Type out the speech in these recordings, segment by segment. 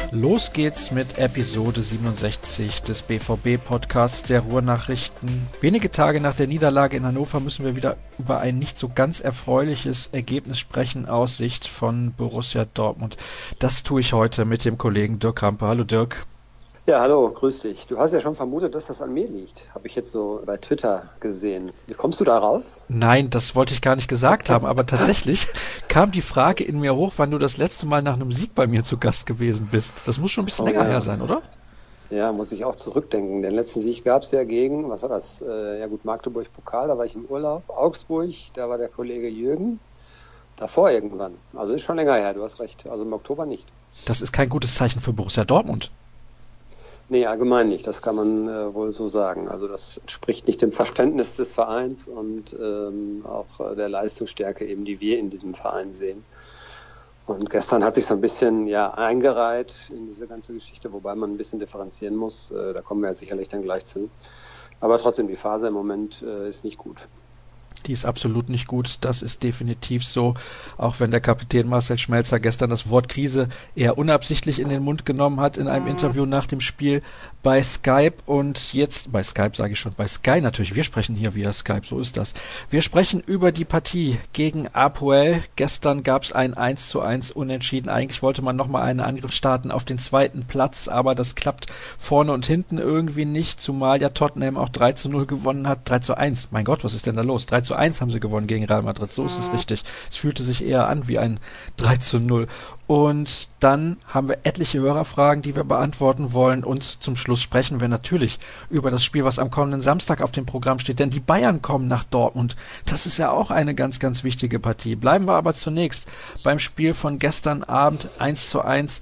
Los geht's mit Episode 67 des BVB-Podcasts der Ruhrnachrichten. Wenige Tage nach der Niederlage in Hannover müssen wir wieder über ein nicht so ganz erfreuliches Ergebnis sprechen aus Sicht von Borussia Dortmund. Das tue ich heute mit dem Kollegen Dirk Krampe. Hallo Dirk. Ja, hallo, grüß dich. Du hast ja schon vermutet, dass das an mir liegt. Habe ich jetzt so bei Twitter gesehen. Wie kommst du darauf? Nein, das wollte ich gar nicht gesagt haben, aber tatsächlich kam die Frage in mir hoch, wann du das letzte Mal nach einem Sieg bei mir zu Gast gewesen bist. Das muss schon ein bisschen länger her sein, oder? Ja, muss ich auch zurückdenken. Den letzten Sieg gab es ja gegen, was war das? Magdeburg-Pokal, da war ich im Urlaub. Augsburg, da war der Kollege Jürgen. Davor irgendwann. Also ist schon länger her, du hast recht. Also im Oktober nicht. Das ist kein gutes Zeichen für Borussia Dortmund. Nee, allgemein nicht, das kann man wohl so sagen. Also das entspricht nicht dem Verständnis des Vereins und auch der Leistungsstärke eben, die wir in diesem Verein sehen. Und gestern hat sich so ein bisschen eingereiht in diese ganze Geschichte, wobei man ein bisschen differenzieren muss. Da kommen wir ja sicherlich dann gleich zu. Aber trotzdem, die Phase im Moment ist nicht gut. Die ist absolut nicht gut, das ist definitiv so, auch wenn der Kapitän Marcel Schmelzer gestern das Wort Krise eher unabsichtlich in den Mund genommen hat in einem Interview nach dem Spiel bei Skype und jetzt, bei Skype sage ich schon, bei Sky natürlich, wir sprechen hier via Skype, so ist das. Wir sprechen über die Partie gegen Apoel. Gestern gab es ein 1:1 Unentschieden, eigentlich wollte man nochmal einen Angriff starten auf den zweiten Platz, aber das klappt vorne und hinten irgendwie nicht, zumal ja Tottenham auch 3:0 gewonnen hat, 3:1, mein Gott, was ist denn da los? 3:1 haben sie gewonnen gegen Real Madrid, so ist es richtig. Es fühlte sich eher an wie ein 3:0. Und dann haben wir etliche Hörerfragen, die wir beantworten wollen und zum Schluss sprechen wir natürlich über das Spiel, was am kommenden Samstag auf dem Programm steht, denn die Bayern kommen nach Dortmund. Das ist ja auch eine ganz, ganz wichtige Partie. Bleiben wir aber zunächst beim Spiel von gestern Abend 1:1.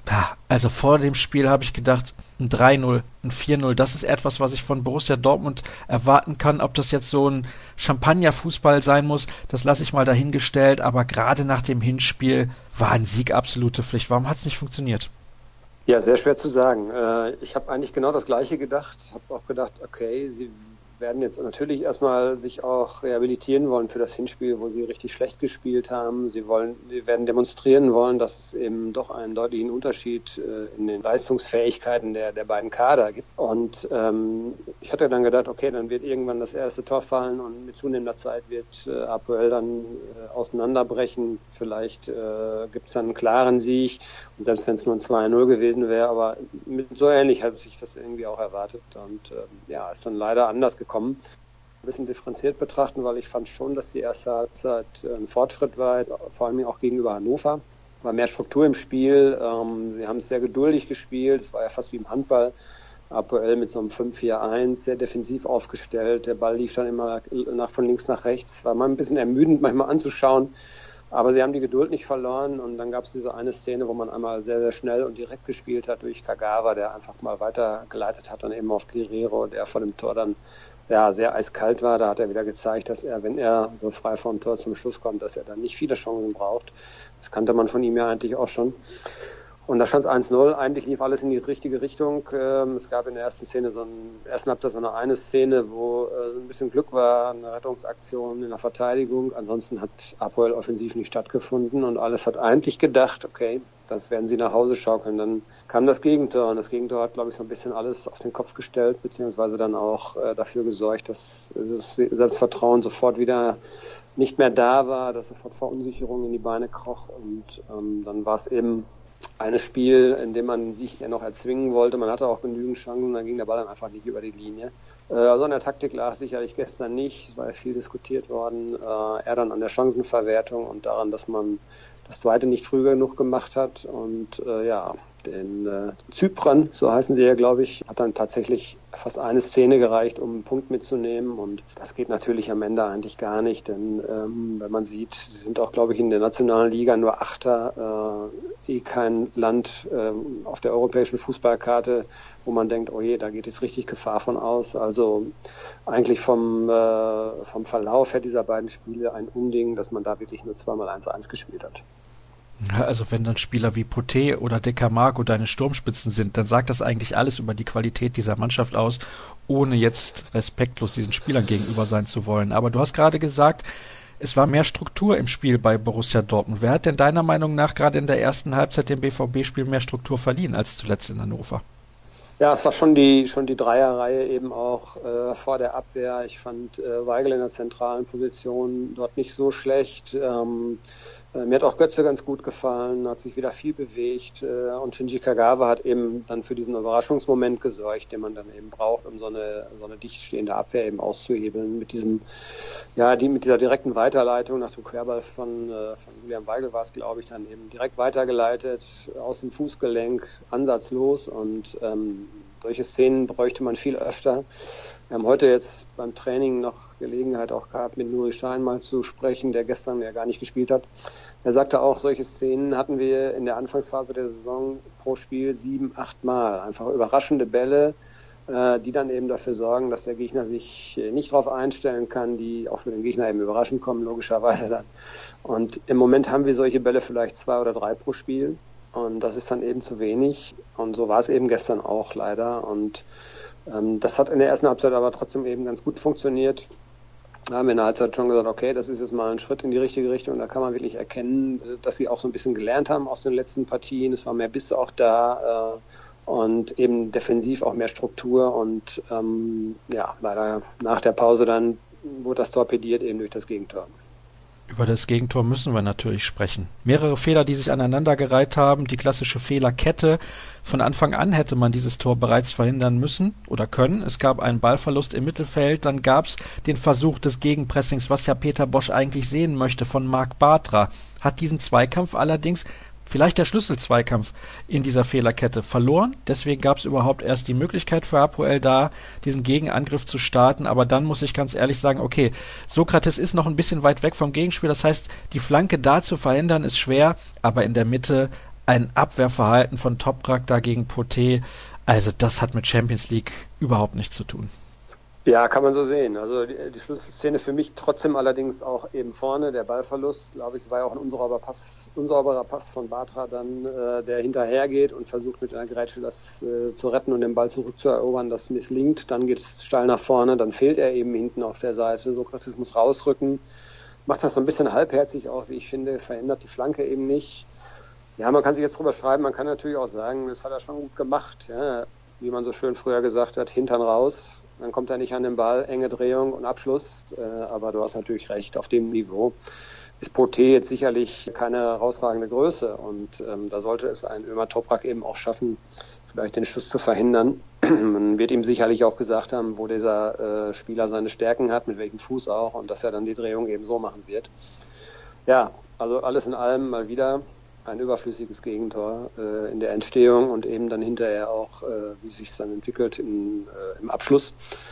Also vor dem Spiel habe ich gedacht, ein 3:0, ein 4:0, das ist etwas, was ich von Borussia Dortmund erwarten kann. Ob das jetzt so ein Champagner-Fußball sein muss, das lasse ich mal dahingestellt. Aber gerade nach dem Hinspiel war ein Sieg absolute Pflicht. Warum hat es nicht funktioniert? Ja, sehr schwer zu sagen. Ich habe eigentlich genau das Gleiche gedacht. Habe auch gedacht, okay, sie werden jetzt natürlich erstmal sich auch rehabilitieren wollen für das Hinspiel, wo sie richtig schlecht gespielt haben. Sie werden demonstrieren wollen, dass es eben doch einen deutlichen Unterschied in den Leistungsfähigkeiten der beiden Kader gibt. Und ich hatte dann gedacht, okay, dann wird irgendwann das erste Tor fallen und mit zunehmender Zeit wird Apoel dann auseinanderbrechen. Vielleicht gibt es dann einen klaren Sieg und selbst wenn es nur ein 2:0 gewesen wäre, aber so ähnlich habe ich das irgendwie auch erwartet und ist dann leider anders gekommen. Ein bisschen differenziert betrachten, weil ich fand schon, dass die erste Halbzeit ein Fortschritt war, vor allem auch gegenüber Hannover. War mehr Struktur im Spiel, sie haben es sehr geduldig gespielt, es war ja fast wie im Handball. Apoel mit so einem 5-4-1, sehr defensiv aufgestellt, der Ball lief dann immer von links nach rechts, war mal ein bisschen ermüdend manchmal anzuschauen, aber sie haben die Geduld nicht verloren und dann gab es diese eine Szene, wo man einmal sehr, sehr schnell und direkt gespielt hat durch Kagawa, der einfach mal weitergeleitet hat, dann eben auf Guerrero, der vor dem Tor dann sehr eiskalt war. Da hat er wieder gezeigt, dass er, wenn er so frei vom Tor zum Schluss kommt, dass er dann nicht viele Chancen braucht. Das kannte man von ihm ja eigentlich auch schon. Und da stand es 1:0. Eigentlich lief alles in die richtige Richtung. Es gab in der ersten Halbzeit so eine Szene, wo ein bisschen Glück war, eine Rettungsaktion in der Verteidigung. Ansonsten hat Apoel offensiv nicht stattgefunden und alles hat eigentlich gedacht, okay, das werden sie nach Hause schaukeln. Dann kam das Gegentor und das Gegentor hat, glaube ich, so ein bisschen alles auf den Kopf gestellt, beziehungsweise dann auch dafür gesorgt, dass das Selbstvertrauen sofort wieder nicht mehr da war, dass sofort Verunsicherung in die Beine kroch und dann war es eben ein Spiel, in dem man sich ja noch erzwingen wollte. Man hatte auch genügend Chancen, dann ging der Ball dann einfach nicht über die Linie. Also an der Taktik lag sicherlich gestern nicht. Es war ja viel diskutiert worden. Eher dann an der Chancenverwertung und daran, dass man das zweite nicht früh genug gemacht hat. Und den Zyprern, so heißen sie ja, glaube ich, hat dann tatsächlich fast eine Szene gereicht, um einen Punkt mitzunehmen. Und das geht natürlich am Ende eigentlich gar nicht, denn wenn man sieht, sie sind auch, glaube ich, in der nationalen Liga nur Achter, kein Land auf der europäischen Fußballkarte, wo man denkt, oh je, da geht jetzt richtig Gefahr von aus. Also eigentlich vom Verlauf her dieser beiden Spiele ein Unding, dass man da wirklich nur zweimal 1:1 gespielt hat. Ja, also wenn dann Spieler wie Poté oder De Camargo deine Sturmspitzen sind, dann sagt das eigentlich alles über die Qualität dieser Mannschaft aus, ohne jetzt respektlos diesen Spielern gegenüber sein zu wollen. Aber du hast gerade gesagt, es war mehr Struktur im Spiel bei Borussia Dortmund. Wer hat denn deiner Meinung nach gerade in der ersten Halbzeit dem BVB-Spiel mehr Struktur verliehen als zuletzt in Hannover? Ja, es war schon die Dreierreihe eben auch vor der Abwehr. Ich fand Weigl in der zentralen Position dort nicht so schlecht. Mir hat auch Götze ganz gut gefallen, hat sich wieder viel bewegt und Shinji Kagawa hat eben dann für diesen Überraschungsmoment gesorgt, den man dann eben braucht, um so eine dicht stehende Abwehr eben auszuhebeln. Mit dieser direkten Weiterleitung nach dem Querball von Julian Weigl war es, glaube ich, dann eben direkt weitergeleitet, aus dem Fußgelenk, ansatzlos und solche Szenen bräuchte man viel öfter. Wir haben heute jetzt beim Training noch Gelegenheit auch gehabt, mit Nuri Sahin mal zu sprechen, der gestern ja gar nicht gespielt hat. Er sagte auch, solche Szenen hatten wir in der Anfangsphase der Saison pro Spiel 7, 8 Mal. Einfach überraschende Bälle, die dann eben dafür sorgen, dass der Gegner sich nicht darauf einstellen kann, die auch für den Gegner eben überraschend kommen, logischerweise dann. Und im Moment haben wir solche Bälle vielleicht 2 oder 3 pro Spiel. Und das ist dann eben zu wenig. Und so war es eben gestern auch leider. Und das hat in der ersten Halbzeit aber trotzdem eben ganz gut funktioniert. Da haben wir in der Halbzeit schon gesagt, okay, das ist jetzt mal ein Schritt in die richtige Richtung. Da kann man wirklich erkennen, dass sie auch so ein bisschen gelernt haben aus den letzten Partien. Es war mehr Biss auch da und eben defensiv auch mehr Struktur. Und leider nach der Pause dann wurde das torpediert eben durch das Gegentor. Über das Gegentor müssen wir natürlich sprechen. Mehrere Fehler, die sich aneinandergereiht haben, die klassische Fehlerkette. Von Anfang an hätte man dieses Tor bereits verhindern müssen oder können. Es gab einen Ballverlust im Mittelfeld, dann gab es den Versuch des Gegenpressings, was ja Peter Bosz eigentlich sehen möchte, von Marc Bartra. Hat diesen Zweikampf allerdings, vielleicht der Schlüsselzweikampf in dieser Fehlerkette, verloren. Deswegen gab es überhaupt erst die Möglichkeit für Hapoel da, diesen Gegenangriff zu starten. Aber dann muss ich ganz ehrlich sagen, okay, Sokrates ist noch ein bisschen weit weg vom Gegenspiel. Das heißt, die Flanke da zu verhindern ist schwer. Aber in der Mitte ein Abwehrverhalten von Toprak da gegen Poté. Also das hat mit Champions League überhaupt nichts zu tun. Ja, kann man so sehen. Also die Schlüsselszene für mich trotzdem allerdings auch eben vorne, der Ballverlust, glaube ich, es war ja auch ein unsauberer Pass von Bartra dann, der hinterhergeht und versucht mit einer Grätsche das zu retten und den Ball zurückzuerobern, das misslingt, dann geht es steil nach vorne, dann fehlt er eben hinten auf der Seite, Sokrates muss rausrücken, macht das so ein bisschen halbherzig auch, wie ich finde, verhindert die Flanke eben nicht. Ja, man kann sich jetzt drüber schreiben, man kann natürlich auch sagen, das hat er schon gut gemacht, ja, wie man so schön früher gesagt hat, Hintern raus. Dann kommt er nicht an den Ball, enge Drehung und Abschluss. Aber du hast natürlich recht, auf dem Niveau ist Poté jetzt sicherlich keine herausragende Größe. Und da sollte es ein Ömer Toprak eben auch schaffen, vielleicht den Schuss zu verhindern. Man wird ihm sicherlich auch gesagt haben, wo dieser Spieler seine Stärken hat, mit welchem Fuß auch, und dass er dann die Drehung eben so machen wird. Ja, also alles in allem mal wieder ein überflüssiges Gegentor in der Entstehung und eben dann hinterher auch, wie sich es dann entwickelt im Abschluss.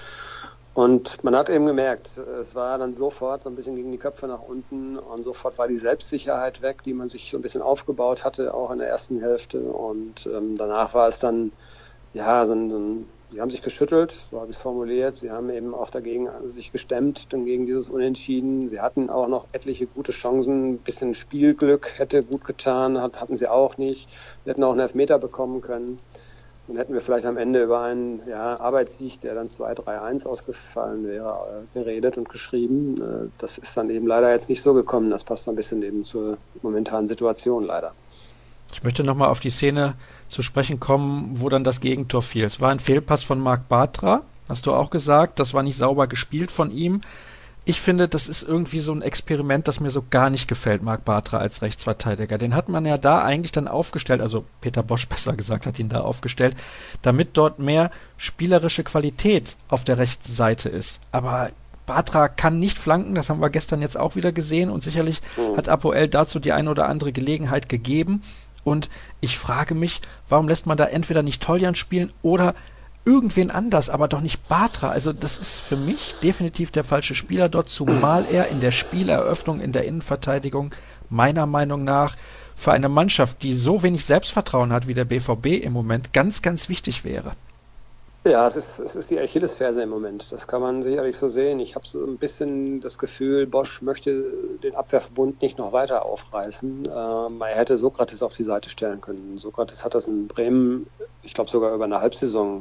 Und man hat eben gemerkt, es war dann sofort so ein bisschen gegen die Köpfe nach unten und sofort war die Selbstsicherheit weg, die man sich so ein bisschen aufgebaut hatte, auch in der ersten Hälfte. Und danach war es dann, ja, sie haben sich geschüttelt, so habe ich es formuliert. Sie haben eben auch dagegen sich gestemmt, dann gegen dieses Unentschieden. Sie hatten auch noch etliche gute Chancen. Ein bisschen Spielglück hätte gut getan, hatten sie auch nicht. Sie hätten auch einen Elfmeter bekommen können. Dann hätten wir vielleicht am Ende über einen Arbeitssieg, der dann 2-3-1 ausgefallen wäre, geredet und geschrieben. Das ist dann eben leider jetzt nicht so gekommen. Das passt ein bisschen eben zur momentanen Situation leider. Ich möchte nochmal auf die Szene zu sprechen kommen, wo dann das Gegentor fiel. Es war ein Fehlpass von Marc Bartra, hast du auch gesagt. Das war nicht sauber gespielt von ihm. Ich finde, das ist irgendwie so ein Experiment, das mir so gar nicht gefällt, Marc Bartra als Rechtsverteidiger. Den hat man ja da eigentlich dann aufgestellt, also Peter Bosz besser gesagt hat ihn da aufgestellt, damit dort mehr spielerische Qualität auf der rechten Seite ist. Aber Bartra kann nicht flanken, das haben wir gestern jetzt auch wieder gesehen und sicherlich hat Hapoel dazu die eine oder andere Gelegenheit gegeben. Und ich frage mich, warum lässt man da entweder nicht Toljan spielen oder irgendwen anders, aber doch nicht Bartra. Also das ist für mich definitiv der falsche Spieler dort, zumal er in der Spieleröffnung, in der Innenverteidigung meiner Meinung nach für eine Mannschaft, die so wenig Selbstvertrauen hat wie der BVB im Moment, ganz, ganz wichtig wäre. Ja, es ist die Achillesferse im Moment. Das kann man sicherlich so sehen. Ich habe so ein bisschen das Gefühl, Bosz möchte den Abwehrverbund nicht noch weiter aufreißen. Er hätte Sokrates auf die Seite stellen können. Sokrates hat das in Bremen, ich glaube sogar über eine Halbsaison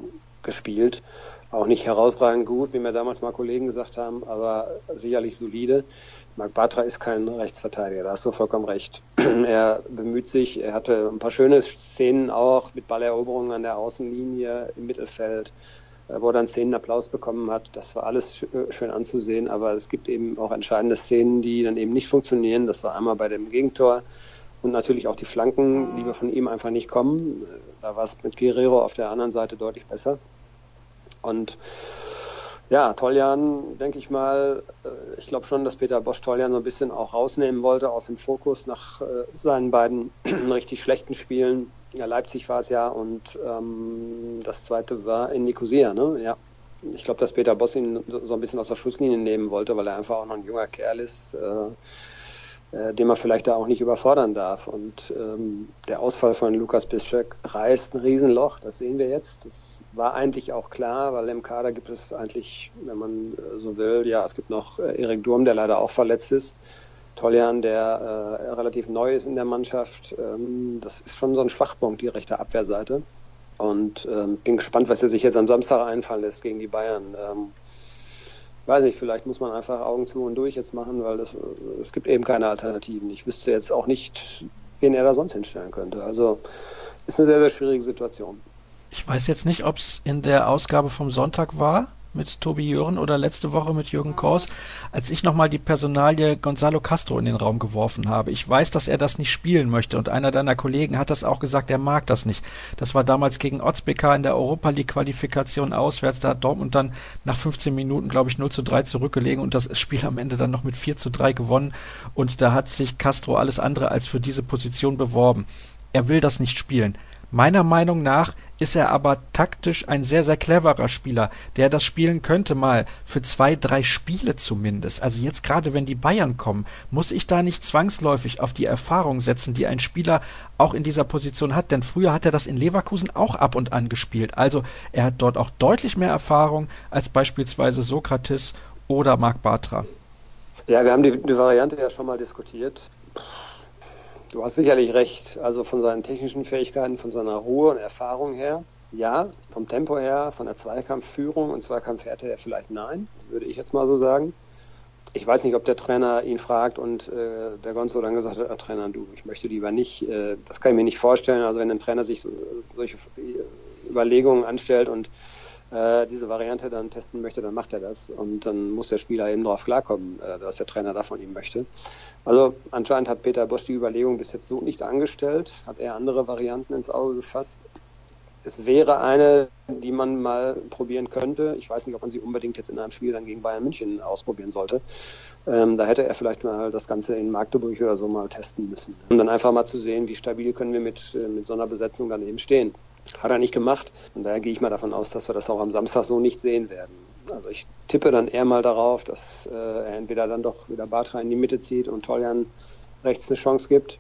gespielt. Auch nicht herausragend gut, wie mir damals mal Kollegen gesagt haben, aber sicherlich solide. Marc Bartra ist kein Rechtsverteidiger, da hast du vollkommen recht. Er bemüht sich, er hatte ein paar schöne Szenen auch mit Balleroberungen an der Außenlinie im Mittelfeld, wo er dann Szenenapplaus bekommen hat. Das war alles schön anzusehen, aber es gibt eben auch entscheidende Szenen, die dann eben nicht funktionieren. Das war einmal bei dem Gegentor und natürlich auch die Flanken, die wir von ihm einfach nicht kommen. Da war es mit Guerrero auf der anderen Seite deutlich besser. Und ja, Toljan, denke ich mal, ich glaube schon, dass Peter Bosz Toljan so ein bisschen auch rausnehmen wollte aus dem Fokus nach seinen beiden richtig schlechten Spielen. Ja, Leipzig war es ja und das zweite war in Nicosia, ne? Ja. Ich glaube, dass Peter Bosz ihn so ein bisschen aus der Schusslinie nehmen wollte, weil er einfach auch noch ein junger Kerl ist, den man vielleicht da auch nicht überfordern darf. Und der Ausfall von Lukas Piszczek reißt ein Riesenloch, das sehen wir jetzt. Das war eigentlich auch klar, weil im Kader gibt es eigentlich, wenn man so will, ja, es gibt noch Erik Durm, der leider auch verletzt ist. Toljan, der relativ neu ist in der Mannschaft. Das ist schon so ein Schwachpunkt, die rechte Abwehrseite. Und bin gespannt, was er sich jetzt am Samstag einfallen lässt gegen die Bayern. Weiß nicht, vielleicht muss man einfach Augen zu und durch jetzt machen, weil es gibt eben keine Alternativen. Ich wüsste jetzt auch nicht, wen er da sonst hinstellen könnte. Also ist eine sehr, sehr schwierige Situation. Ich weiß jetzt nicht, ob es in der Ausgabe vom Sonntag war mit Tobi Jören oder letzte Woche mit Jürgen Kors, als ich nochmal die Personalie Gonzalo Castro in den Raum geworfen habe. Ich weiß, dass er das nicht spielen möchte und einer deiner Kollegen hat das auch gesagt, er mag das nicht. Das war damals gegen Özbekar in der Europa-League-Qualifikation auswärts, da hat Dortmund dann nach 15 Minuten, glaube ich, 0:3 zurückgelegen und das Spiel am Ende dann noch mit 4:3 gewonnen und da hat sich Castro alles andere als für diese Position beworben. Er will das nicht spielen. Meiner Meinung nach ist er aber taktisch ein sehr, sehr cleverer Spieler, der das spielen könnte mal für 2, 3 Spiele zumindest. Also jetzt gerade, wenn die Bayern kommen, muss ich da nicht zwangsläufig auf die Erfahrung setzen, die ein Spieler auch in dieser Position hat. Denn früher hat er das in Leverkusen auch ab und an gespielt. Also er hat dort auch deutlich mehr Erfahrung als beispielsweise Sokratis oder Marc Bartra. Ja, wir haben die Variante ja schon mal diskutiert. Du hast sicherlich recht, also von seinen technischen Fähigkeiten, von seiner Ruhe und Erfahrung her, ja, vom Tempo her, von der Zweikampfführung und Zweikampfhärte her vielleicht nein, würde ich jetzt mal so sagen. Ich weiß nicht, ob der Trainer ihn fragt und der Gonzo dann gesagt hat, Trainer, du, ich möchte lieber nicht, das kann ich mir nicht vorstellen, also wenn ein Trainer sich solche Überlegungen anstellt und diese Variante dann testen möchte, dann macht er das und dann muss der Spieler eben darauf klarkommen, dass der Trainer das von ihm möchte. Also anscheinend hat Peter Bosz die Überlegung bis jetzt so nicht angestellt, hat er andere Varianten ins Auge gefasst. Es wäre eine, die man mal probieren könnte. Ich weiß nicht, ob man sie unbedingt jetzt in einem Spiel dann gegen Bayern München ausprobieren sollte. Da hätte er vielleicht mal das Ganze in Magdeburg oder so mal testen müssen. Um dann einfach mal zu sehen, wie stabil können wir mit so einer Besetzung dann eben stehen. Hat er nicht gemacht und daher gehe ich mal davon aus, dass wir das auch am Samstag so nicht sehen werden. Also ich tippe dann eher mal darauf, dass er entweder dann doch wieder Bartra in die Mitte zieht und Toljan rechts eine Chance gibt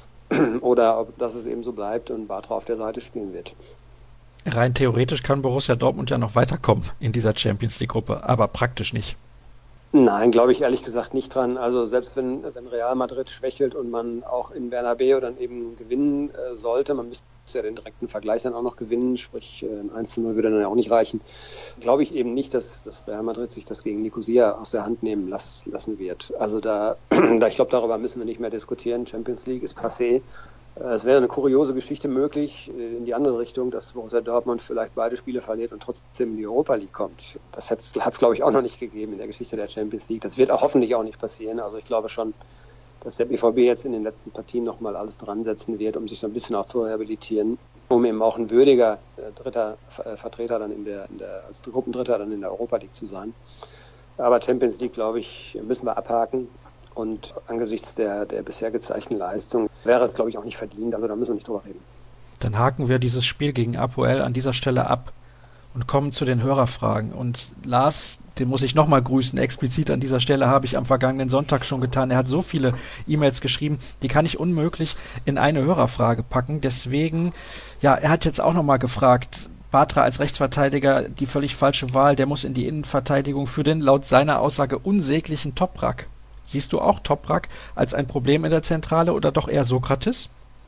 oder ob das es eben so bleibt und Bartra auf der Seite spielen wird. Rein theoretisch kann Borussia Dortmund ja noch weiterkommen in dieser Champions-League-Gruppe, aber praktisch nicht. Nein, glaube ich ehrlich gesagt nicht dran. Also selbst wenn Real Madrid schwächelt und man auch in Bernabeu dann eben gewinnen sollte, man müsste ja den direkten Vergleich dann auch noch gewinnen, sprich ein 1:0 würde dann ja auch nicht reichen, glaube ich eben nicht, dass Real Madrid sich das gegen Nicosia aus der Hand nehmen lassen wird. Also ich glaube, darüber müssen wir nicht mehr diskutieren. Champions League ist passé. Es wäre eine kuriose Geschichte möglich in die andere Richtung, dass Borussia Dortmund vielleicht beide Spiele verliert und trotzdem in die Europa League kommt. Das hat es, glaube ich, auch noch nicht gegeben in der Geschichte der Champions League. Das wird auch hoffentlich auch nicht passieren. Also ich glaube schon, dass der BVB jetzt in den letzten Partien nochmal alles dran setzen wird, um sich so ein bisschen auch zu rehabilitieren, um eben auch ein würdiger dritter Vertreter dann als Gruppendritter dann in der Europa League zu sein. Aber Champions League, glaube ich, müssen wir abhaken. Und angesichts der bisher gezeigten Leistung wäre es, glaube ich, auch nicht verdient. Also da müssen wir nicht drüber reden. Dann haken wir dieses Spiel gegen Apoel an dieser Stelle ab und kommen zu den Hörerfragen. Und Lars, den muss ich nochmal grüßen, explizit an dieser Stelle, habe ich am vergangenen Sonntag schon getan. Er hat so viele E-Mails geschrieben, die kann ich unmöglich in eine Hörerfrage packen. Deswegen, ja, er hat jetzt auch nochmal gefragt, Bartra als Rechtsverteidiger, die völlig falsche Wahl, der muss in die Innenverteidigung für den laut seiner Aussage unsäglichen Toprak. Siehst du auch Toprak als ein Problem in der Zentrale oder doch eher Sokratis?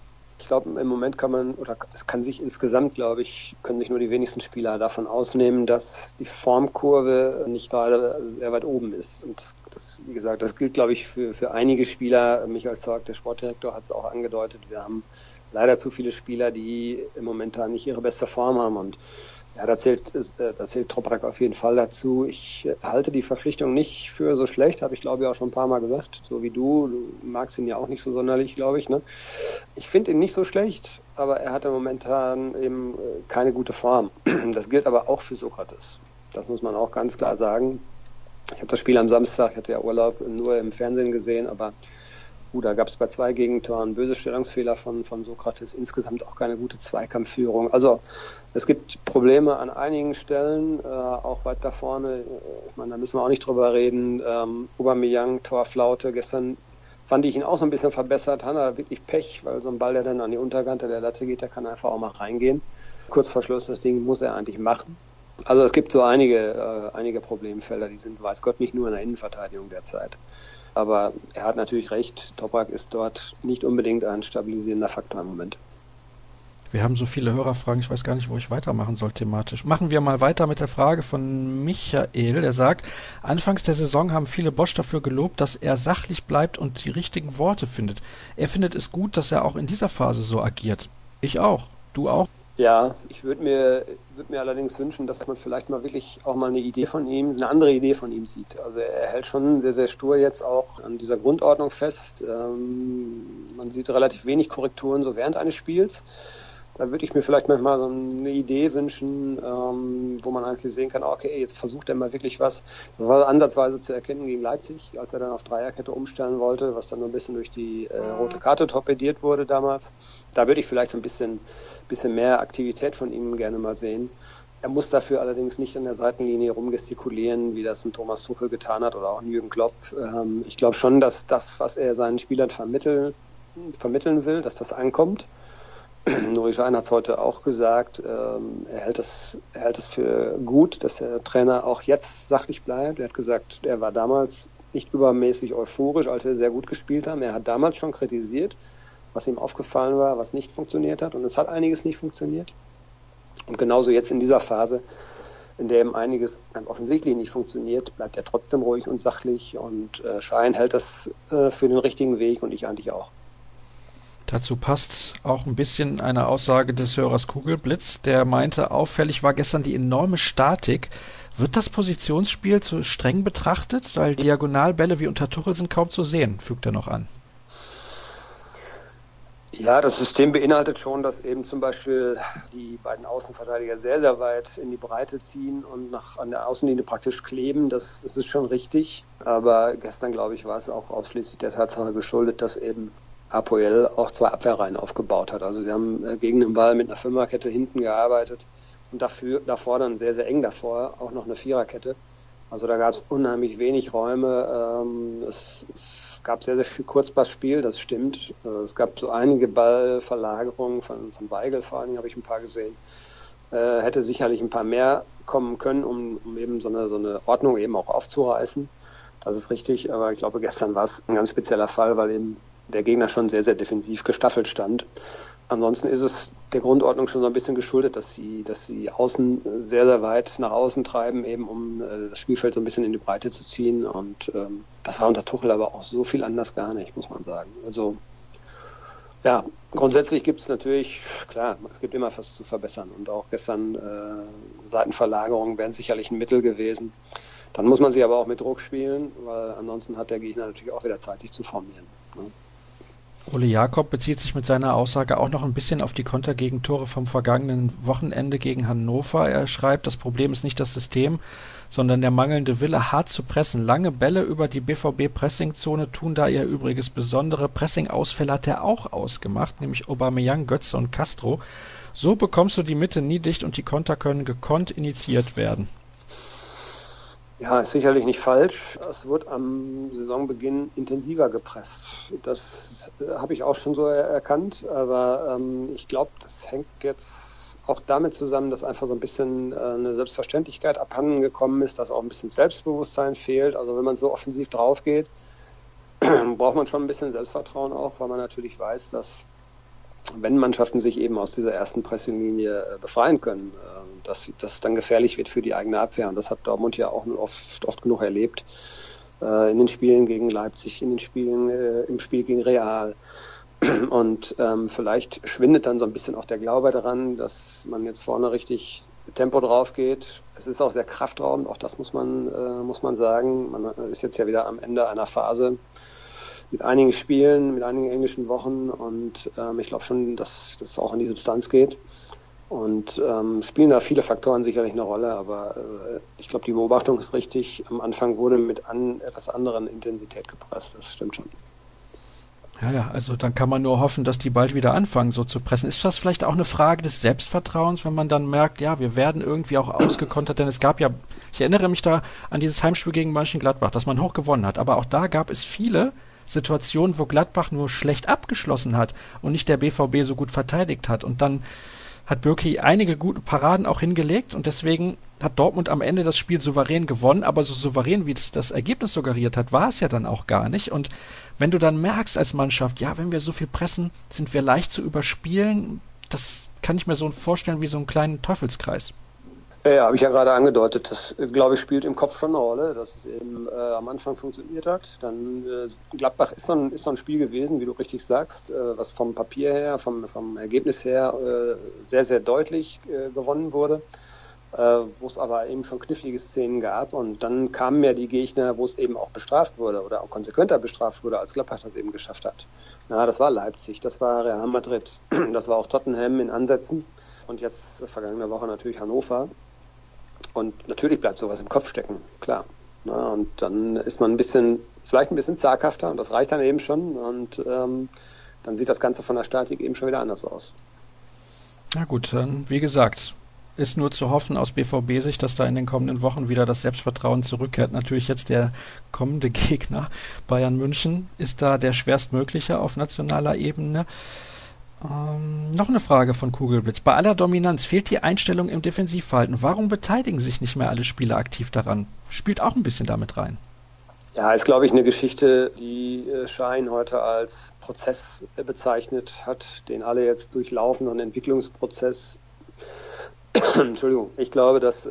Ich glaube, im Moment es kann sich insgesamt, glaube ich, können sich nur die wenigsten Spieler davon ausnehmen, dass die Formkurve nicht gerade sehr weit oben ist. Und wie gesagt, das gilt, glaube ich, für einige Spieler. Michael Zorc, der Sportdirektor, hat es auch angedeutet. Wir haben leider zu viele Spieler, die momentan nicht ihre beste Form haben. Und ja, da zählt Toprak auf jeden Fall dazu. Ich halte die Verpflichtung nicht für so schlecht, habe ich glaube ich auch schon ein paar Mal gesagt, so wie du. Du magst ihn ja auch nicht so sonderlich, glaube ich. Ne? Ich finde ihn nicht so schlecht, aber er hatte momentan eben keine gute Form. Das gilt aber auch für Sokrates. Das muss man auch ganz klar sagen. Ich habe das Spiel am Samstag, ich hatte ja Urlaub, nur im Fernsehen gesehen, aber da gab es bei 2 Gegentoren böse Stellungsfehler von Sokrates, insgesamt auch keine gute Zweikampfführung. Also es gibt Probleme an einigen Stellen, auch weiter vorne. Ich meine, da müssen wir auch nicht drüber reden. Aubameyang, Torflaute, gestern fand ich ihn auch so ein bisschen verbessert. Hat er wirklich Pech, weil so ein Ball, der dann an die Unterkante der Latte geht, der kann einfach auch mal reingehen. Kurz vor Schluss, das Ding muss er eigentlich machen. Also es gibt so einige Problemfelder, die sind, weiß Gott, nicht nur in der Innenverteidigung derzeit. Aber er hat natürlich recht, Toprak ist dort nicht unbedingt ein stabilisierender Faktor im Moment. Wir haben so viele Hörerfragen, ich weiß gar nicht, wo ich weitermachen soll thematisch. Machen wir mal weiter mit der Frage von Michael, der sagt, anfangs der Saison haben viele Bosz dafür gelobt, dass er sachlich bleibt und die richtigen Worte findet. Er findet es gut, dass er auch in dieser Phase so agiert. Ich auch. Du auch? Ja, ich würde mir allerdings wünschen, dass man vielleicht mal wirklich auch mal eine andere Idee von ihm sieht. Also er hält schon sehr, sehr stur jetzt auch an dieser Grundordnung fest. Man sieht relativ wenig Korrekturen so während eines Spiels. Da würde ich mir vielleicht manchmal so eine Idee wünschen, wo man eigentlich sehen kann, okay, jetzt versucht er mal wirklich was. Das war ansatzweise zu erkennen gegen Leipzig, als er dann auf Dreierkette umstellen wollte, was dann so ein bisschen durch die rote Karte torpediert wurde damals. Da würde ich vielleicht so ein bisschen mehr Aktivität von ihm gerne mal sehen. Er muss dafür allerdings nicht an der Seitenlinie rumgestikulieren, wie das ein Thomas Tuchel getan hat oder auch ein Jürgen Klopp. Ich glaube schon, dass das, was er seinen Spielern vermitteln will, dass das ankommt. Nuri Sahin hat es heute auch gesagt, er hält es für gut, dass der Trainer auch jetzt sachlich bleibt. Er hat gesagt, er war damals nicht übermäßig euphorisch, als wir sehr gut gespielt haben. Er hat damals schon kritisiert, was ihm aufgefallen war, was nicht funktioniert hat. Und es hat einiges nicht funktioniert. Und genauso jetzt in dieser Phase, in der eben einiges ganz offensichtlich nicht funktioniert, bleibt er trotzdem ruhig und sachlich. Und Sahin hält das für den richtigen Weg und ich eigentlich auch. Dazu passt auch ein bisschen eine Aussage des Hörers Kugelblitz, der meinte, auffällig war gestern die enorme Statik. Wird das Positionsspiel zu streng betrachtet? Weil Diagonalbälle wie unter Tuchel sind kaum zu sehen, fügt er noch an. Ja, das System beinhaltet schon, dass eben zum Beispiel die beiden Außenverteidiger sehr, sehr weit in die Breite ziehen und an der Außenlinie praktisch kleben. Das ist schon richtig. Aber gestern, glaube ich, war es auch ausschließlich der Tatsache geschuldet, dass eben Apoel auch 2 Abwehrreihen aufgebaut hat. Also sie haben gegen den Ball mit einer Fünferkette hinten gearbeitet und davor dann sehr, sehr eng davor auch noch eine Viererkette. Also da gab es unheimlich wenig Räume. Es gab sehr, sehr viel Kurzpassspiel, das stimmt. Es gab so einige Ballverlagerungen von Weigl, vor allen Dingen habe ich ein paar gesehen. Hätte sicherlich ein paar mehr kommen können, um eben so eine Ordnung eben auch aufzureißen. Das ist richtig, aber ich glaube, gestern war es ein ganz spezieller Fall, weil eben der Gegner schon sehr, sehr defensiv gestaffelt stand. Ansonsten ist es der Grundordnung schon so ein bisschen geschuldet, dass sie außen sehr, sehr weit nach außen treiben, eben um das Spielfeld so ein bisschen in die Breite zu ziehen. Und das war unter Tuchel aber auch so viel anders gar nicht, muss man sagen. Also ja, grundsätzlich gibt es natürlich, klar, es gibt immer was zu verbessern. Und auch gestern Seitenverlagerungen wären sicherlich ein Mittel gewesen. Dann muss man sie aber auch mit Druck spielen, weil ansonsten hat der Gegner natürlich auch wieder Zeit, sich zu formieren. Ne? Ole Jakob bezieht sich mit seiner Aussage auch noch ein bisschen auf die Kontergegentore vom vergangenen Wochenende gegen Hannover. Er schreibt, das Problem ist nicht das System, sondern der mangelnde Wille, hart zu pressen. Lange Bälle über die BVB-Pressingzone tun da ihr Übriges. Besondere Pressing-Ausfälle hat er auch ausgemacht, nämlich Aubameyang, Götze und Castro. So bekommst du die Mitte nie dicht und die Konter können gekonnt initiiert werden. Ja, ist sicherlich nicht falsch. Es wird am Saisonbeginn intensiver gepresst. Das habe ich auch schon so erkannt, aber ich glaube, das hängt jetzt auch damit zusammen, dass einfach so ein bisschen eine Selbstverständlichkeit abhanden gekommen ist, dass auch ein bisschen Selbstbewusstsein fehlt. Also wenn man so offensiv drauf geht, braucht man schon ein bisschen Selbstvertrauen auch, weil man natürlich weiß, dass wenn Mannschaften sich eben aus dieser ersten Pressinglinie befreien können, dass das dann gefährlich wird für die eigene Abwehr. Und das hat Dortmund ja auch oft genug erlebt. In den Spielen gegen Leipzig, in den Spielen im Spiel gegen Real. Und vielleicht schwindet dann so ein bisschen auch der Glaube daran, dass man jetzt vorne richtig Tempo drauf geht. Es ist auch sehr kraftraubend, auch das muss man sagen. Man ist jetzt ja wieder am Ende einer Phase mit einigen Spielen, mit einigen englischen Wochen und ich glaube schon, dass das auch in die Substanz geht. Und spielen da viele Faktoren sicherlich eine Rolle, aber ich glaube, die Beobachtung ist richtig. Am Anfang wurde mit etwas anderen Intensität gepresst, das stimmt schon. Ja, also dann kann man nur hoffen, dass die bald wieder anfangen, so zu pressen. Ist das vielleicht auch eine Frage des Selbstvertrauens, wenn man dann merkt, ja, wir werden irgendwie auch ausgekontert, denn es gab ja, ich erinnere mich da an dieses Heimspiel gegen Mönchengladbach, das man hoch gewonnen hat, aber auch da gab es viele Situationen, wo Gladbach nur schlecht abgeschlossen hat und nicht der BVB so gut verteidigt hat. Und dann hat Bürki einige gute Paraden auch hingelegt und deswegen hat Dortmund am Ende das Spiel souverän gewonnen, aber so souverän, wie es das Ergebnis suggeriert hat, war es ja dann auch gar nicht. Und wenn du dann merkst als Mannschaft, ja, wenn wir so viel pressen, sind wir leicht zu überspielen, das kann ich mir so vorstellen wie so einen kleinen Teufelskreis. Ja, habe ich ja gerade angedeutet. Das, glaube ich, spielt im Kopf schon eine Rolle, dass es eben am Anfang funktioniert hat. Dann Gladbach ist so ein Spiel gewesen, wie du richtig sagst, was vom Papier her, vom Ergebnis her sehr, sehr deutlich gewonnen wurde, wo es aber eben schon knifflige Szenen gab. Und dann kamen ja die Gegner, wo es eben auch bestraft wurde oder auch konsequenter bestraft wurde, als Gladbach das eben geschafft hat. Ja, das war Leipzig, das war Real Madrid, das war auch Tottenham in Ansätzen und jetzt vergangene Woche natürlich Hannover. Und natürlich bleibt sowas im Kopf stecken, klar. Na, und dann ist man vielleicht ein bisschen zaghafter und das reicht dann eben schon. Und dann sieht das Ganze von der Statik eben schon wieder anders aus. Na gut, dann wie gesagt, ist nur zu hoffen aus BVB-Sicht, dass da in den kommenden Wochen wieder das Selbstvertrauen zurückkehrt. Natürlich jetzt der kommende Gegner, Bayern München, ist da der schwerstmögliche auf nationaler Ebene. Noch eine Frage von Kugelblitz. Bei aller Dominanz fehlt die Einstellung im Defensivverhalten. Warum beteiligen sich nicht mehr alle Spieler aktiv daran? Spielt auch ein bisschen damit rein. Ja, ist, glaube ich, eine Geschichte, die Schein heute als Prozess bezeichnet hat, den alle jetzt durchlaufen, einen Entwicklungsprozess. Entschuldigung. Ich glaube, dass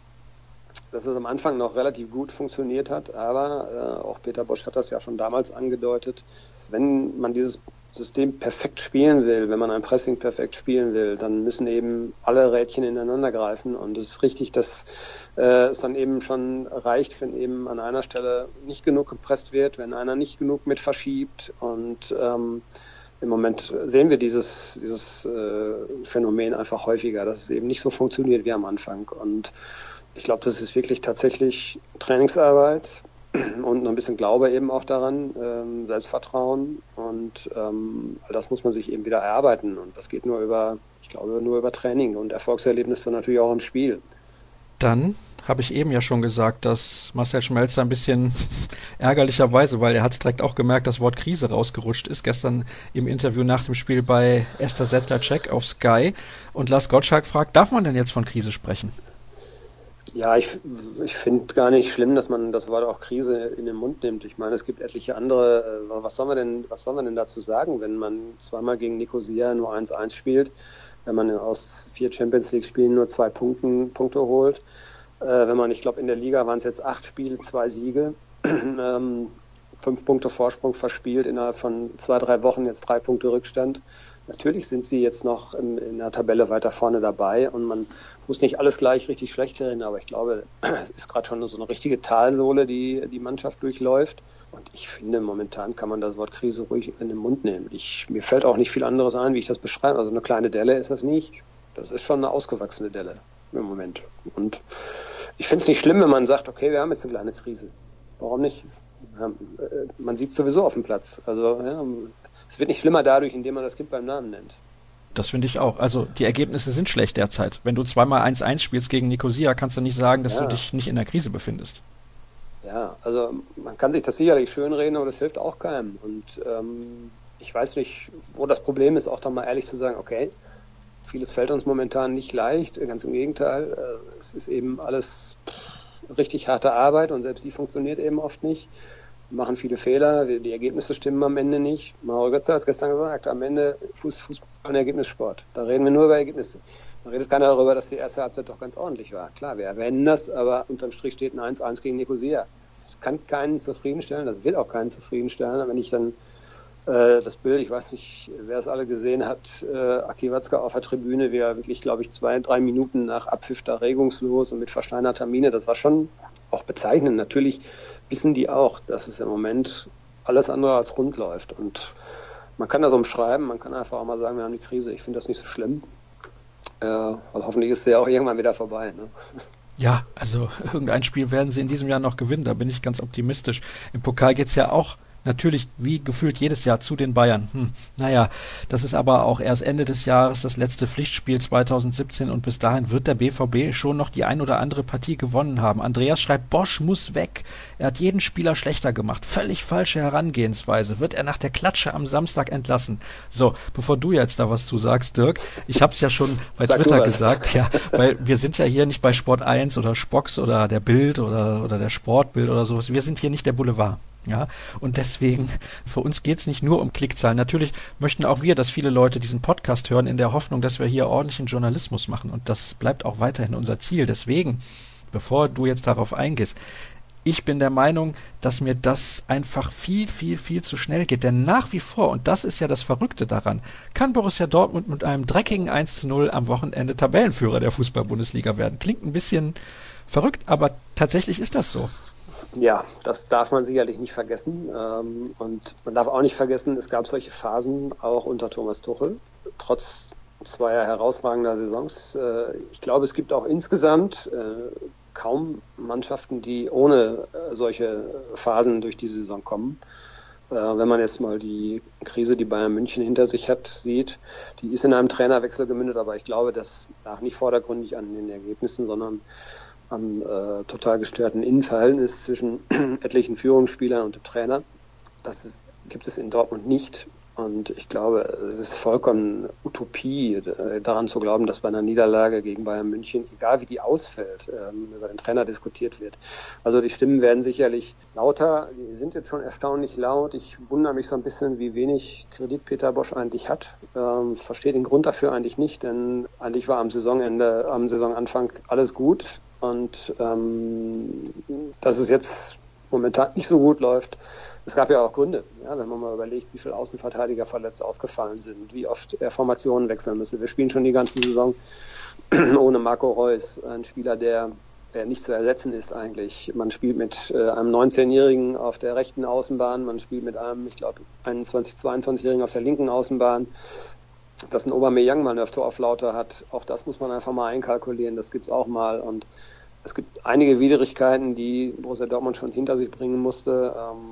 es am Anfang noch relativ gut funktioniert hat, aber auch Peter Bosz hat das ja schon damals angedeutet. Wenn man dieses System perfekt spielen will, wenn man ein Pressing perfekt spielen will, dann müssen eben alle Rädchen ineinander greifen und es ist richtig, dass es dann eben schon reicht, wenn eben an einer Stelle nicht genug gepresst wird, wenn einer nicht genug mit verschiebt und im Moment sehen wir dieses Phänomen einfach häufiger, dass es eben nicht so funktioniert wie am Anfang und ich glaube, das ist wirklich tatsächlich Trainingsarbeit und noch ein bisschen Glaube eben auch daran, Selbstvertrauen und all das muss man sich eben wieder erarbeiten und das geht nur über Training und Erfolgserlebnisse natürlich auch im Spiel. Dann habe ich eben ja schon gesagt, dass Marcel Schmelzer ein bisschen ärgerlicherweise, weil er hat es direkt auch gemerkt, das Wort Krise rausgerutscht ist, gestern im Interview nach dem Spiel bei Esther Sedlacek auf Sky und Lars Gottschalk fragt, darf man denn jetzt von Krise sprechen? Ja, ich finde gar nicht schlimm, dass man das Wort auch Krise in den Mund nimmt. Ich meine, es gibt etliche andere. Was sollen wir denn dazu sagen, wenn man zweimal gegen Nicosia nur 1-1 spielt, wenn man aus 4 Champions League Spielen nur 2 Punkte holt, wenn man, ich glaube, in der Liga waren es jetzt 8 Spiele, 2 Siege, 5 Punkte Vorsprung verspielt, innerhalb von 2-3 Wochen jetzt 3 Punkte Rückstand. Natürlich sind sie jetzt noch in der Tabelle weiter vorne dabei und man muss nicht alles gleich richtig schlecht reden, aber ich glaube, es ist gerade schon so eine richtige Talsohle, die die Mannschaft durchläuft. Und ich finde, momentan kann man das Wort Krise ruhig in den Mund nehmen. Mir fällt auch nicht viel anderes ein, wie ich das beschreibe. Also eine kleine Delle ist das nicht. Das ist schon eine ausgewachsene Delle im Moment. Und ich finde es nicht schlimm, wenn man sagt, okay, wir haben jetzt eine kleine Krise. Warum nicht? Man sieht es sowieso auf dem Platz. Also ja, es wird nicht schlimmer dadurch, indem man das Kind beim Namen nennt. Das finde ich auch. Also die Ergebnisse sind schlecht derzeit. Wenn du zweimal 1-1 spielst gegen Nicosia, kannst du nicht sagen, dass du dich nicht in der Krise befindest. Ja, also man kann sich das sicherlich schönreden, aber das hilft auch keinem. Und ich weiß nicht, wo das Problem ist, auch da mal ehrlich zu sagen, okay, vieles fällt uns momentan nicht leicht, ganz im Gegenteil. Es ist eben alles richtig harte Arbeit und selbst die funktioniert eben oft nicht. machen viele Fehler, die Ergebnisse stimmen am Ende nicht. Mauro Götze hat es gestern gesagt, am Ende Fußball ein Ergebnissport. Da reden wir nur über Ergebnisse. Da redet keiner darüber, dass die erste Halbzeit doch ganz ordentlich war. Klar, wir erwähnen das, aber unterm Strich steht ein 1-1 gegen Nicosia. Das kann keinen zufriedenstellen, das will auch keinen zufriedenstellen. Wenn ich dann das Bild, ich weiß nicht, wer es alle gesehen hat, Aki Watzke auf der Tribüne, wie er wirklich, glaube ich, 2-3 Minuten nach Abpfiff da regungslos und mit versteinerter Miene, das war schon auch bezeichnend. Natürlich wissen die auch, dass es im Moment alles andere als rund läuft. Und man kann das umschreiben, man kann einfach auch mal sagen, wir haben die Krise. Ich finde das nicht so schlimm. Weil hoffentlich ist sie ja auch irgendwann wieder vorbei. Ne? Ja, also irgendein Spiel werden sie in diesem Jahr noch gewinnen, da bin ich ganz optimistisch. Im Pokal geht's ja auch natürlich wie gefühlt jedes Jahr zu den Bayern. Naja, das ist aber auch erst Ende des Jahres das letzte Pflichtspiel 2017 und bis dahin wird der BVB schon noch die ein oder andere Partie gewonnen haben. Andreas schreibt, Bosz muss weg. Er hat jeden Spieler schlechter gemacht. Völlig falsche Herangehensweise. Wird er nach der Klatsche am Samstag entlassen? So, bevor du jetzt da was zu sagst, Dirk, ich hab's ja schon bei Twitter gesagt, ja, weil wir sind ja hier nicht bei Sport 1 oder Spox oder der Bild oder der Sportbild oder sowas. Wir sind hier nicht der Boulevard. Ja, und deswegen, für uns geht's nicht nur um Klickzahlen. Natürlich möchten auch wir, dass viele Leute diesen Podcast hören, in der Hoffnung, dass wir hier ordentlichen Journalismus machen. Und das bleibt auch weiterhin unser Ziel. Deswegen, bevor du jetzt darauf eingehst, ich bin der Meinung, dass mir das einfach viel, viel, viel zu schnell geht. Denn nach wie vor, und das ist ja das Verrückte daran, kann Borussia Dortmund mit einem dreckigen 1:0 am Wochenende Tabellenführer der Fußball-Bundesliga werden. Klingt ein bisschen verrückt, aber tatsächlich ist das so. Ja, das darf man sicherlich nicht vergessen. Und man darf auch nicht vergessen, es gab solche Phasen auch unter Thomas Tuchel, trotz zweier herausragender Saisons. Ich glaube, es gibt auch insgesamt kaum Mannschaften, die ohne solche Phasen durch die Saison kommen. Wenn man jetzt mal die Krise, die Bayern München hinter sich hat, sieht, die ist in einem Trainerwechsel gemündet, aber ich glaube, das lag nicht vordergründig an den Ergebnissen, sondern am total gestörten Innenverhältnis zwischen etlichen Führungsspielern und dem Trainer. Das gibt es in Dortmund nicht. Und ich glaube, es ist vollkommen Utopie, daran zu glauben, dass bei einer Niederlage gegen Bayern München, egal wie die ausfällt, über den Trainer diskutiert wird. Also die Stimmen werden sicherlich lauter. Die sind jetzt schon erstaunlich laut. Ich wundere mich so ein bisschen, wie wenig Kredit Peter Bosz eigentlich hat. Ich verstehe den Grund dafür eigentlich nicht, denn eigentlich war am Saisonanfang alles gut. Und dass es jetzt momentan nicht so gut läuft, es gab ja auch Gründe, ja, wenn man mal überlegt, wie viele Außenverteidiger verletzt ausgefallen sind, wie oft er Formationen wechseln müsste. Wir spielen schon die ganze Saison ohne Marco Reus, ein Spieler, der nicht zu ersetzen ist eigentlich. Man spielt mit einem 19-Jährigen auf der rechten Außenbahn, man spielt mit einem, ich glaube, 21-, 22-Jährigen auf der linken Außenbahn. Dass ein Aubameyang mal eine Torflaute hat, auch das muss man einfach mal einkalkulieren, das gibt's auch mal. Und es gibt einige Widrigkeiten, die Borussia Dortmund schon hinter sich bringen musste.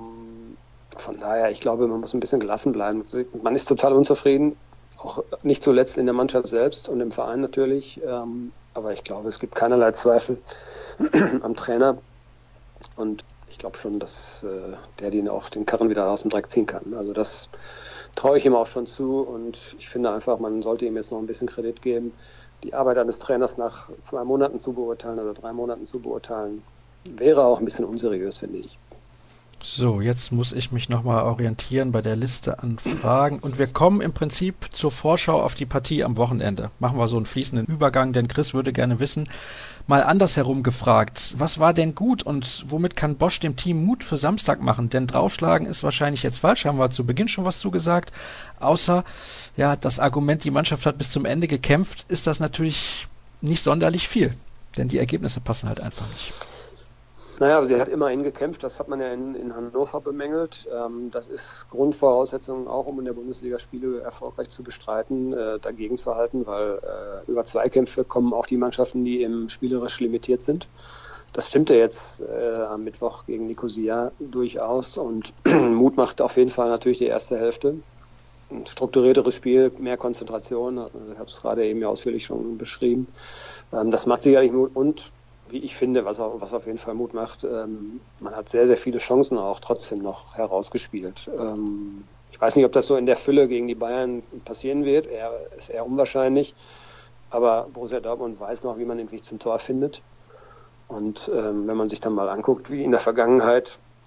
Von daher, ich glaube, man muss ein bisschen gelassen bleiben. Man ist total unzufrieden, auch nicht zuletzt in der Mannschaft selbst und im Verein natürlich. Aber ich glaube, es gibt keinerlei Zweifel am Trainer. Und ich glaube schon, dass der den Karren wieder aus dem Dreck ziehen kann. Also das traue ich ihm auch schon zu. Und ich finde einfach, man sollte ihm jetzt noch ein bisschen Kredit geben. Die Arbeit eines Trainers nach 2 Monaten zu beurteilen oder 3 Monaten zu beurteilen, wäre auch ein bisschen unseriös, finde ich. So, jetzt muss ich mich nochmal orientieren bei der Liste an Fragen und wir kommen im Prinzip zur Vorschau auf die Partie am Wochenende. Machen wir so einen fließenden Übergang, denn Chris würde gerne wissen, mal andersherum gefragt, was war denn gut und womit kann Bosz dem Team Mut für Samstag machen? Denn draufschlagen ist wahrscheinlich jetzt falsch, haben wir zu Beginn schon was zugesagt. Außer, ja, das Argument, die Mannschaft hat bis zum Ende gekämpft, ist das natürlich nicht sonderlich viel, denn die Ergebnisse passen halt einfach nicht. Naja, aber sie hat immerhin gekämpft, das hat man ja in Hannover bemängelt. Das ist Grundvoraussetzung auch, um in der Bundesliga Spiele erfolgreich zu bestreiten, dagegen zu halten, weil über Zweikämpfe kommen auch die Mannschaften, die eben spielerisch limitiert sind. Das stimmte jetzt am Mittwoch gegen Nicosia durchaus und Mut macht auf jeden Fall natürlich die erste Hälfte. Ein strukturierteres Spiel, mehr Konzentration, ich habe es gerade eben ja ausführlich schon beschrieben. Das macht sicherlich Mut und wie ich finde, was auf jeden Fall Mut macht, man hat sehr, sehr viele Chancen auch trotzdem noch herausgespielt. Ich weiß nicht, ob das so in der Fülle gegen die Bayern passieren wird, ist eher unwahrscheinlich, aber Borussia Dortmund weiß noch, wie man den Weg zum Tor findet. Und wenn man sich dann mal anguckt, wie in der Vergangenheit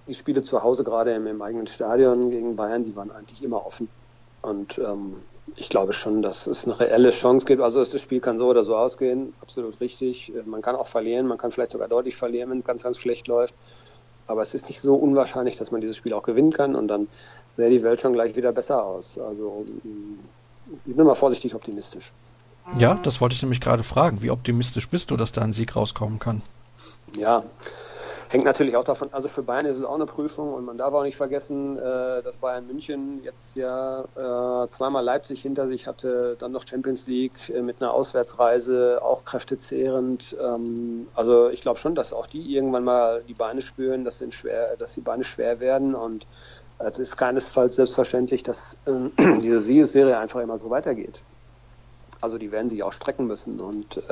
die Spiele zu Hause, gerade im eigenen Stadion gegen Bayern, die waren eigentlich immer offen. Und ich glaube schon, dass es eine reelle Chance gibt. Also das Spiel kann so oder so ausgehen, absolut richtig. Man kann auch verlieren, man kann vielleicht sogar deutlich verlieren, wenn es ganz, ganz schlecht läuft. Aber es ist nicht so unwahrscheinlich, dass man dieses Spiel auch gewinnen kann und dann sähe die Welt schon gleich wieder besser aus. Also ich bin mal vorsichtig optimistisch. Ja, das wollte ich nämlich gerade fragen. Wie optimistisch bist du, dass da ein Sieg rauskommen kann? Ja, hängt natürlich auch davon, also für Bayern ist es auch eine Prüfung und man darf auch nicht vergessen, dass Bayern München jetzt ja zweimal Leipzig hinter sich hatte, dann noch Champions League mit einer Auswärtsreise, auch kräftezehrend. Also ich glaube schon, dass auch die irgendwann mal die Beine spüren, dass die Beine schwer werden und es ist keinesfalls selbstverständlich, dass diese Siegesserie einfach immer so weitergeht. Also die werden sich auch strecken müssen und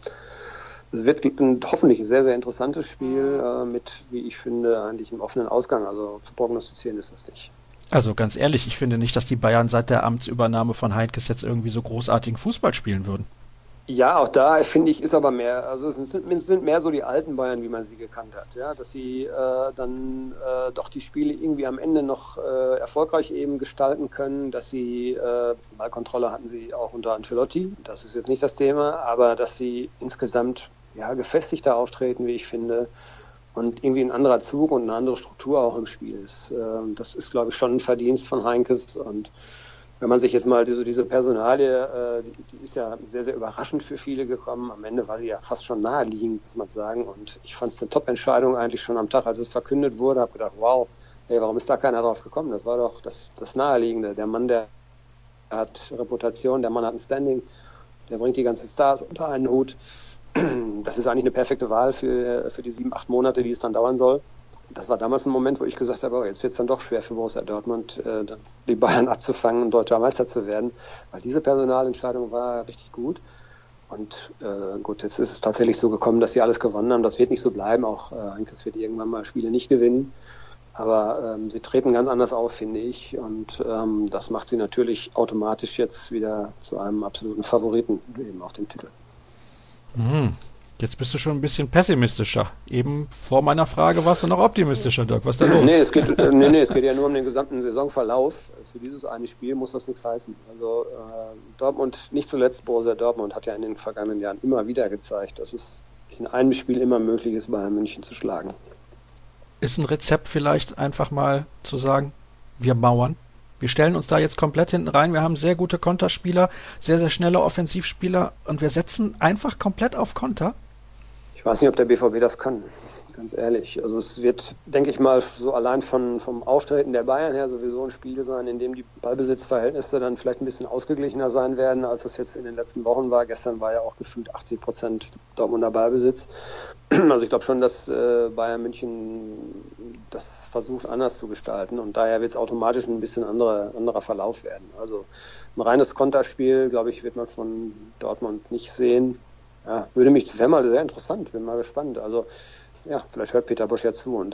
es wird hoffentlich ein sehr, sehr interessantes Spiel mit, wie ich finde, eigentlich einem offenen Ausgang. Also zu prognostizieren ist das nicht. Also ganz ehrlich, ich finde nicht, dass die Bayern seit der Amtsübernahme von Heinkes jetzt irgendwie so großartigen Fußball spielen würden. Ja, auch da finde ich, ist aber mehr, also es sind mehr so die alten Bayern, wie man sie gekannt hat, ja, dass sie dann doch die Spiele irgendwie am Ende noch erfolgreich eben gestalten können, dass sie, Ballkontrolle hatten sie auch unter Ancelotti, das ist jetzt nicht das Thema, aber dass sie insgesamt ja gefestigter auftreten, wie ich finde, und irgendwie ein anderer Zug und eine andere Struktur auch im Spiel ist. Das ist, glaube ich, schon ein Verdienst von Heinkes und wenn man sich jetzt mal diese Personalie, die ist ja sehr, sehr überraschend für viele gekommen. Am Ende war sie ja fast schon naheliegend, muss man sagen. Und ich fand es eine Top-Entscheidung eigentlich schon am Tag, als es verkündet wurde. Habe gedacht, wow, ey, warum ist da keiner drauf gekommen? Das war doch das Naheliegende. Der Mann, der hat Reputation, der Mann hat ein Standing, der bringt die ganzen Stars unter einen Hut. Das ist eigentlich eine perfekte Wahl für die 7-8 Monate, die es dann dauern soll. Das war damals ein Moment, wo ich gesagt habe, oh, jetzt wird es dann doch schwer für Borussia Dortmund, die Bayern abzufangen und deutscher Meister zu werden, weil diese Personalentscheidung war richtig gut. Und gut, jetzt ist es tatsächlich so gekommen, dass sie alles gewonnen haben. Das wird nicht so bleiben. Auch Heinkes wird irgendwann mal Spiele nicht gewinnen. Aber sie treten ganz anders auf, finde ich. Und das macht sie natürlich automatisch jetzt wieder zu einem absoluten Favoriten eben auf dem Titel. Jetzt bist du schon ein bisschen pessimistischer. Eben vor meiner Frage warst du noch optimistischer, Dirk. Was ist da los? Nee, es geht ja nur um den gesamten Saisonverlauf. Für dieses eine Spiel muss das nichts heißen. Also Dortmund, nicht zuletzt Borussia Dortmund, hat ja in den vergangenen Jahren immer wieder gezeigt, dass es in einem Spiel immer möglich ist, Bayern München zu schlagen. Ist ein Rezept vielleicht einfach mal zu sagen, wir mauern? Wir stellen uns da jetzt komplett hinten rein. Wir haben sehr gute Konterspieler, sehr, sehr schnelle Offensivspieler und wir setzen einfach komplett auf Konter? Ich weiß nicht, ob der BVB das kann, ganz ehrlich. Also es wird, denke ich mal, so allein vom Auftreten der Bayern her sowieso ein Spiel sein, in dem die Ballbesitzverhältnisse dann vielleicht ein bisschen ausgeglichener sein werden, als das jetzt in den letzten Wochen war. Gestern war ja auch gefühlt 80% Dortmunder Ballbesitz. Also ich glaube schon, dass Bayern München das versucht anders zu gestalten und daher wird es automatisch ein bisschen anderer Verlauf werden. Also ein reines Konterspiel, glaube ich, wird man von Dortmund nicht sehen. Ja, wäre mal sehr interessant, bin mal gespannt. Also, ja, vielleicht hört Peter Bosz ja zu und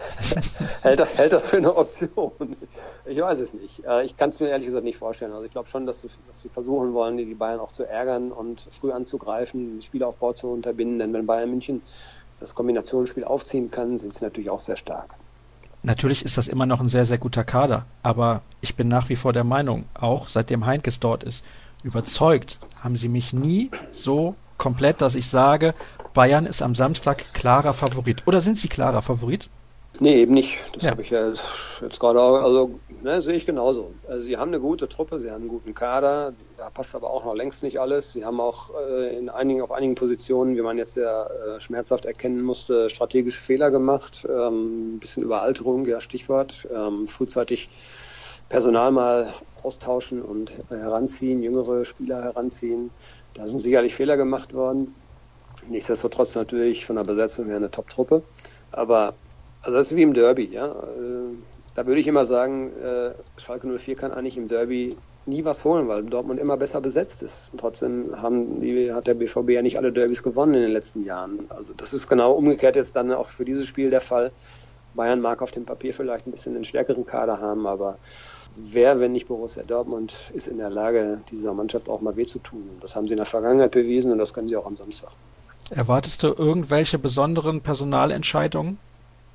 hält das für eine Option. Ich weiß es nicht. Ich kann es mir ehrlich gesagt nicht vorstellen. Also ich glaube schon, dass sie versuchen wollen, die Bayern auch zu ärgern und früh anzugreifen, den Spielaufbau zu unterbinden. Denn wenn Bayern München das Kombinationsspiel aufziehen kann, sind sie natürlich auch sehr stark. Natürlich ist das immer noch ein sehr, sehr guter Kader. Aber ich bin nach wie vor der Meinung, auch seitdem Heinkes dort ist, überzeugt haben sie mich nie so komplett, dass ich sage, Bayern ist am Samstag klarer Favorit. Oder sind sie klarer Favorit? Nee, eben nicht. Das habe ich ja jetzt gerade auch, also sehe ich genauso. Also sie haben eine gute Truppe, sie haben einen guten Kader, da passt aber auch noch längst nicht alles. Sie haben auch auf einigen Positionen, wie man jetzt sehr schmerzhaft erkennen musste, strategische Fehler gemacht. Ein bisschen Überalterung, ja Stichwort. Frühzeitig Personal mal austauschen und heranziehen, jüngere Spieler heranziehen. Da sind sicherlich Fehler gemacht worden. Nichtsdestotrotz natürlich von der Besetzung her eine Top-Truppe. Aber also das ist wie im Derby. Ja? Da würde ich immer sagen, Schalke 04 kann eigentlich im Derby nie was holen, weil Dortmund immer besser besetzt ist. Und trotzdem hat der BVB ja nicht alle Derbys gewonnen in den letzten Jahren. Also das ist genau umgekehrt jetzt dann auch für dieses Spiel der Fall. Bayern mag auf dem Papier vielleicht ein bisschen einen stärkeren Kader haben, aber wer, wenn nicht Borussia Dortmund, ist in der Lage, dieser Mannschaft auch mal weh zu tun. Das haben sie in der Vergangenheit bewiesen und das können sie auch am Samstag. Erwartest du irgendwelche besonderen Personalentscheidungen?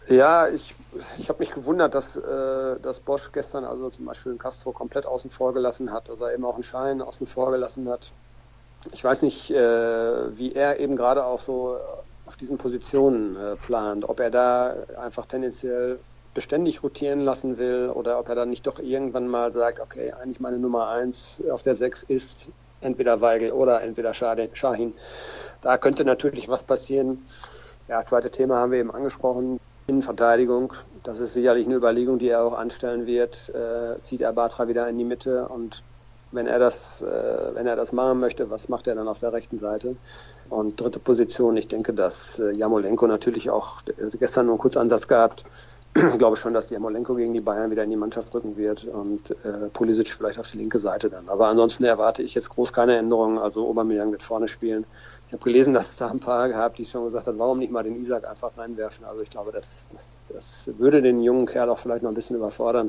Ja, ich habe mich gewundert, dass Bosch gestern also zum Beispiel den Castro komplett außen vor gelassen hat, dass er eben auch einen Schein außen vor gelassen hat. Ich weiß nicht, wie er eben gerade auch so auf diesen Positionen plant, ob er da einfach tendenziell beständig rotieren lassen will oder ob er dann nicht doch irgendwann mal sagt, okay, eigentlich meine Nummer 1 auf der 6 ist entweder Weigl oder entweder Şahin. Da könnte natürlich was passieren. Ja, das zweite Thema haben wir eben angesprochen, Innenverteidigung. Das ist sicherlich eine Überlegung, die er auch anstellen wird. Zieht er Bartra wieder in die Mitte und wenn er das machen möchte, was macht er dann auf der rechten Seite? Und dritte Position, ich denke, dass Jarmolenko natürlich auch gestern nur einen Kurzansatz gehabt. Ich glaube schon, dass Jarmolenko gegen die Bayern wieder in die Mannschaft rücken wird und Pulisic vielleicht auf die linke Seite dann. Aber ansonsten erwarte ich jetzt groß keine Änderungen. Also Aubameyang wird vorne spielen. Ich habe gelesen, dass es da ein paar gab, die schon gesagt haben, warum nicht mal den Isak einfach reinwerfen. Also ich glaube, das würde den jungen Kerl auch vielleicht noch ein bisschen überfordern.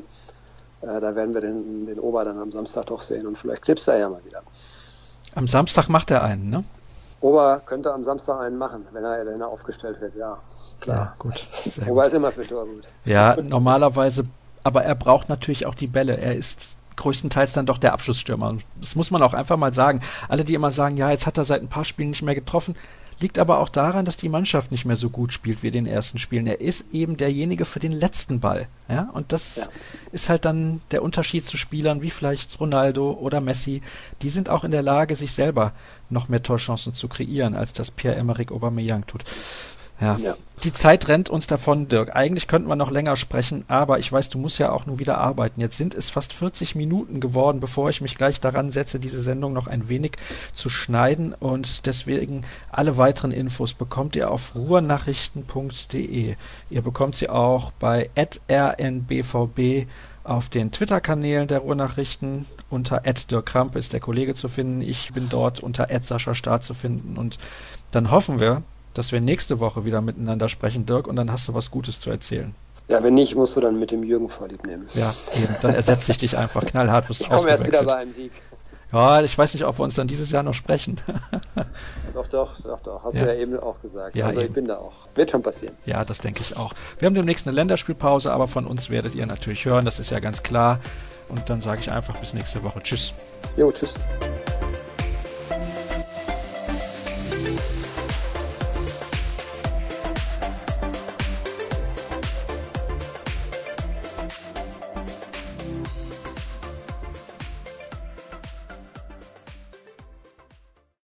Da werden wir den Ober dann am Samstag doch sehen und vielleicht knipst er ja mal wieder. Am Samstag macht er einen, ne? Ober könnte am Samstag einen machen, wenn er aufgestellt wird, ja. Klar. Ja, gut. Sehr Ober gut. ist immer für Tor gut. Ja, normalerweise, aber er braucht natürlich auch die Bälle. Er ist größtenteils dann doch der Abschlussstürmer. Das muss man auch einfach mal sagen. Alle, die immer sagen, ja, jetzt hat er seit ein paar Spielen nicht mehr getroffen, liegt aber auch daran, dass die Mannschaft nicht mehr so gut spielt wie in den ersten Spielen. Er ist eben derjenige für den letzten Ball. Ja? Und das ist halt dann der Unterschied zu Spielern wie vielleicht Ronaldo oder Messi. Die sind auch in der Lage, sich selber noch mehr Torchancen zu kreieren, als das Pierre-Emerick Aubameyang tut. Ja. Die Zeit rennt uns davon, Dirk. Eigentlich könnten wir noch länger sprechen, aber ich weiß, du musst ja auch nur wieder arbeiten. Jetzt sind es fast 40 Minuten geworden, bevor ich mich gleich daran setze, diese Sendung noch ein wenig zu schneiden, und deswegen alle weiteren Infos bekommt ihr auf ruhrnachrichten.de. Ihr bekommt sie auch bei @rnbvb auf den Twitter-Kanälen der Ruhrnachrichten. Unter @Dirk Krampe ist der Kollege zu finden. Ich bin dort unter @SaschaStaat zu finden, und dann hoffen wir, dass wir nächste Woche wieder miteinander sprechen, Dirk, und dann hast du was Gutes zu erzählen. Ja, wenn nicht, musst du dann mit dem Jürgen vorlieb nehmen. Ja, eben. Dann ersetze ich dich einfach knallhart, wirst ich komme erst wieder bei einem Sieg. Ja, ich weiß nicht, ob wir uns dann dieses Jahr noch sprechen. Doch. Hast du ja eben auch gesagt. Ja, also ich bin da auch. Wird schon passieren. Ja, das denke ich auch. Wir haben demnächst eine Länderspielpause, aber von uns werdet ihr natürlich hören, das ist ja ganz klar. Und dann sage ich einfach bis nächste Woche. Tschüss. Jo, tschüss.